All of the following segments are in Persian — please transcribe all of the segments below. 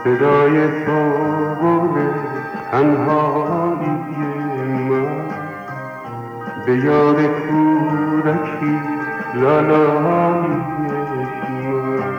صدای تو گل تنهایی من به یاد کودکی لالایی من.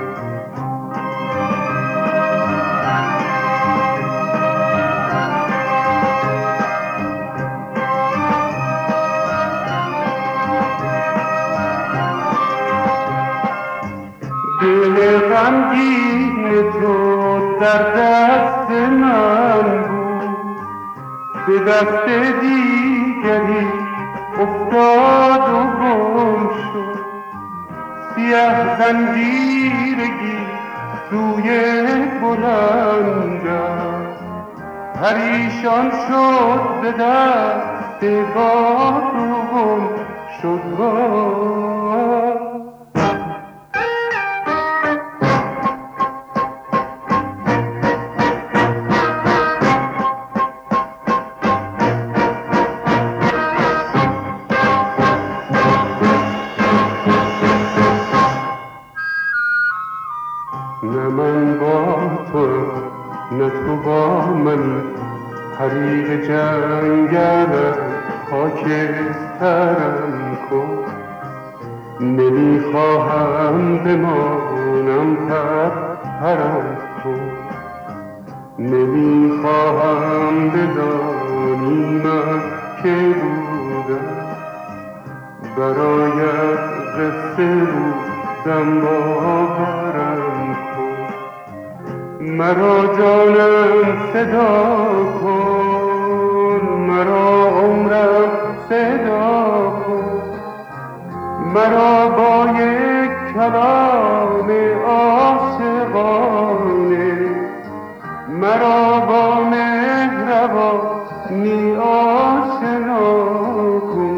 دل غمگین تو در دست من بود، به دست دیگری افتاد و گم شد. سیه زنجیرگی سوی بلندم پریشان شد به دست باد و گم شد. نه من با تو نه تو با من، حریق جنگل خاکسترم کن. نمیخواهم بمانم پرم کن، نمیخواهم بدانی من که بودم برایت قصه بودم باورم کن. مرا جانم صدا کن، مرا عمرم صدا کن، مرا با یک کلام عاشقانه، مرا با مهربانی آشنا کن.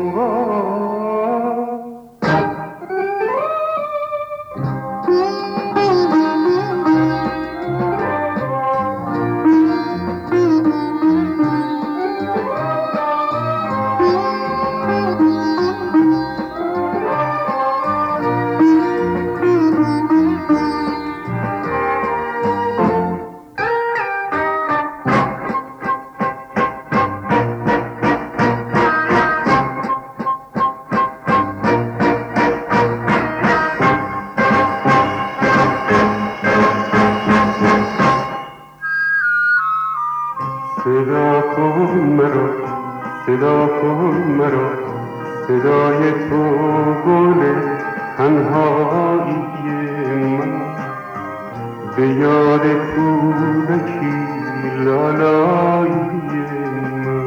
صدا کن مرا، صدا کن مرا، صدای تو گل تنهایی من به یاد کودکی لالایی من.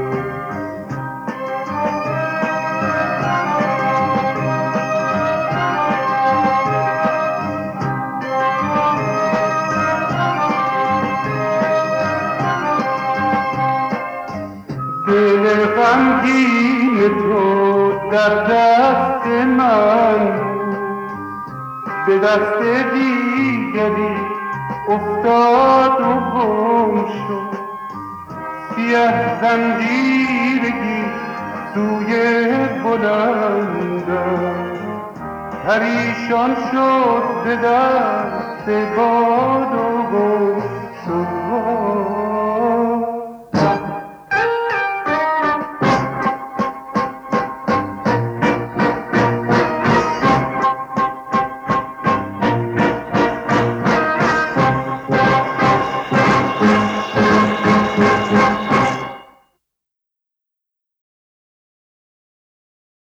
دل غمگین تو در دست من بود، به دست دیگری افتاد و گم شد. سیه زنجیرگی سوی بلندم پریشان شد به دست باد و گم شد.